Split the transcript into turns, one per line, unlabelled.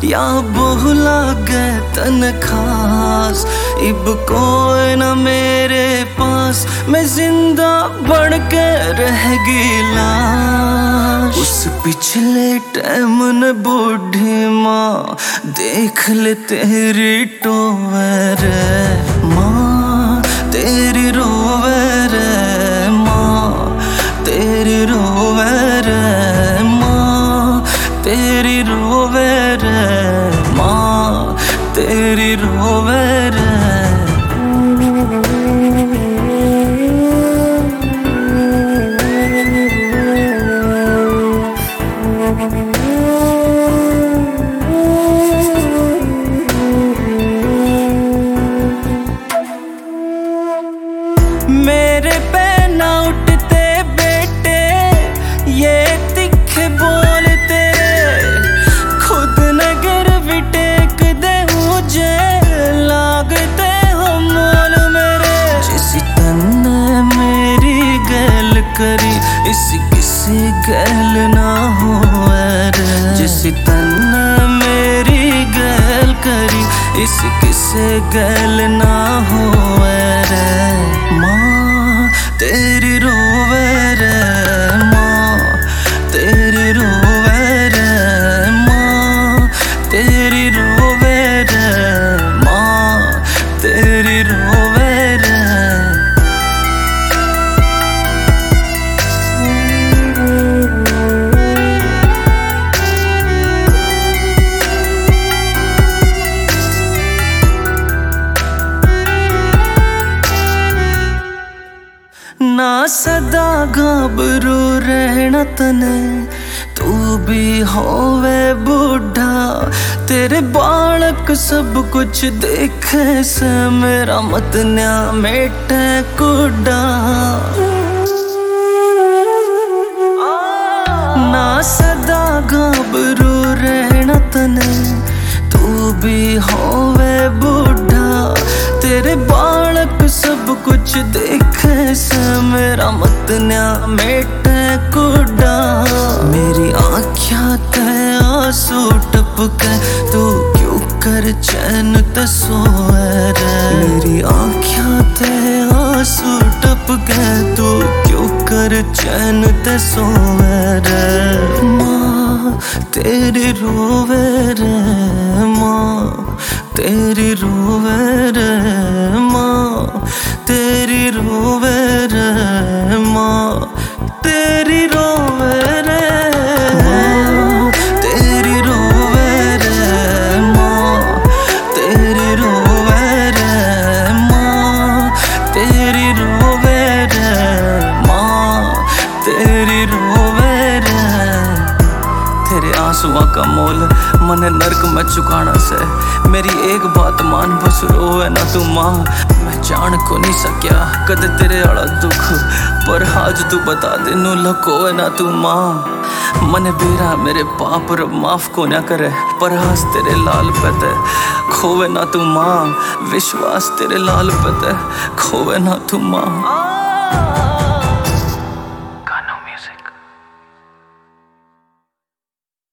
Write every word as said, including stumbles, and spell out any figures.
या बहुला गए तन खास। इब कोई ना मेरे पास, मैं जिंदा बढ़ के रह लाश। उस पिछले टाइम ने बूढ़ी माँ देख ले तेरी टोवे रे माँ, तेरी रोवे रे माँ, तेरी रोवे रे माँ, तेरी रोवे रे माँ, तेरी रोवे रे। मेरे पे ना उठते बेटे ये तिखे बोल तेरे, खुद नगर भी टेक दे मुझे लागते हो मोल मेरे। जिस तन्ने मेरी गैल करी इस किसी गैल ना हो रे। जिस तन्ने मेरी गैल करी इस किसे गैल ना हो रे माँ, तेरी रोवे रे माँ, तेरी रोवे रे माँ, तेरी रोवे रे माँ, तेरी रोवे रे। ना सदा घाबरू रहना तने, तू भी होवे बूढ़ा। तेरे बालक सब कुछ देखे से मेरा मत न्या मेटे कुड़ा। ना सदा घाबरू रहना तने, तू भी होवे बूढ़ा। तेरे बालक सब कुछ देखे से मेरा मत न्या मेटे कुड़ा। मेरी आँखियाँ ते आंसू टपके, तू क्यों कर चैन ते सोए रे। मेरी आँखियाँ ते आंसू टपके, तू क्यों कर चैन ते सोए रे माँ, तेरी रोवे रे माँ, तेरी रोवे रे माँ, तेरी रोवे रे माँ, तेरी रोवे रे माँ, तेरी रोवे रे माँ, तेरी रोवे रे माँ, तेरी रोवे रे माँ, तेरी रोवे रे। तेरे आंसुओं का मोल मने नर्क में चुकाना से, मेरी एक बात मान बस रोवे ना तू माँ। मैं जान को नहीं सक्या कद तेरे आला दुख, पर आज तू बता दे नू लकोवे ना तू माँ। मने बेरा मेरे पाप रब माफ को ना करे, पर आज तेरे लाल पते खोवे ना तू माँ। विश्वास तेरे लाल पते खोवे ना तू माँ।